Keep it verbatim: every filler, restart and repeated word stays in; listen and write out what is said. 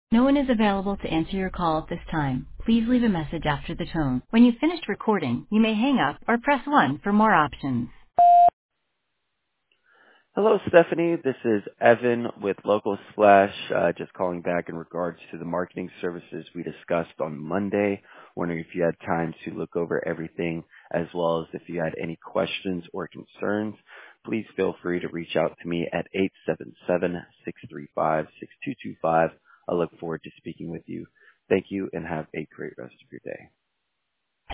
No one is available to answer your call at this time. Please leave a message after the tone. When you've finished recording, you may hang up or press one for more options. Hello, Stephanie. This is Evan with Local Splash, uh, just calling back in regards to the marketing services we discussed on Monday. Wondering if you had time to look over everything, as well as if you had any questions or concerns. Please feel free to reach out to me at eight seven seven, six three five, six two two five. I look forward to speaking with you. Thank you and have a great rest of your day.